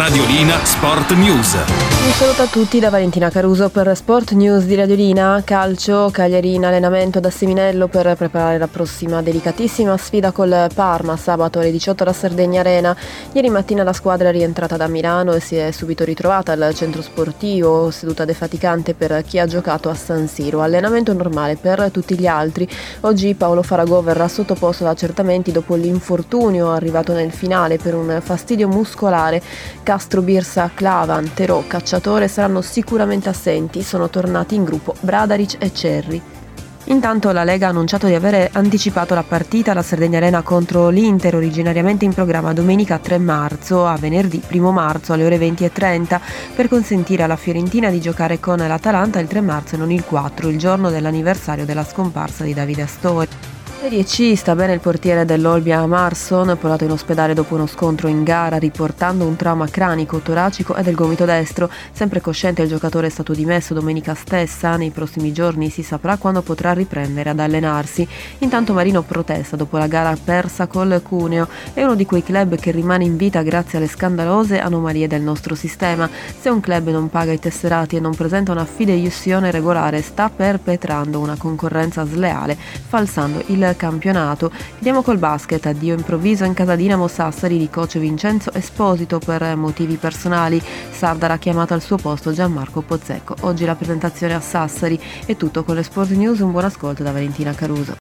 Radiolina Sport News. Un saluto a tutti da Valentina Caruso per Sport News di Radiolina. Calcio, Cagliari in allenamento da Seminello per preparare la prossima delicatissima sfida col Parma, sabato alle 18 alla Sardegna Arena. Ieri mattina la squadra è rientrata da Milano e si è subito ritrovata al centro sportivo, seduta defaticante per chi ha giocato a San Siro. Allenamento normale per tutti gli altri. Oggi Paolo Faragò verrà sottoposto ad accertamenti dopo l'infortunio arrivato nel finale per un fastidio muscolare. Castro, Birsa, Clavan, Terò, Cacciatore saranno sicuramente assenti, sono tornati in gruppo Bradaric e Cerri. Intanto la Lega ha annunciato di avere anticipato la partita alla Sardegna Arena contro l'Inter, originariamente in programma domenica 3 marzo a venerdì 1 marzo alle ore 20:30, per consentire alla Fiorentina di giocare con l'Atalanta il 3 marzo e non il 4, il giorno dell'anniversario della scomparsa di Davide Astori. Serie C, sta bene il portiere dell'Olbia Marson, portato in ospedale dopo uno scontro in gara riportando un trauma cranico, toracico e del gomito destro. Sempre cosciente il giocatore è stato dimesso domenica stessa, nei prossimi giorni si saprà quando potrà riprendere ad allenarsi. Intanto Marino protesta dopo la gara persa col Cuneo, è uno di quei club che rimane in vita grazie alle scandalose anomalie del nostro sistema. Se un club non paga i tesserati e non presenta una fideiussione regolare sta perpetrando una concorrenza sleale, falsando il campionato. Chiudiamo col basket, addio improvviso in casa Dinamo Sassari di coach Vincenzo Esposito per motivi personali. Sardar ha chiamato al suo posto Gianmarco Pozzecco. Oggi la presentazione a Sassari. È tutto con le Sport News, un buon ascolto da Valentina Caruso.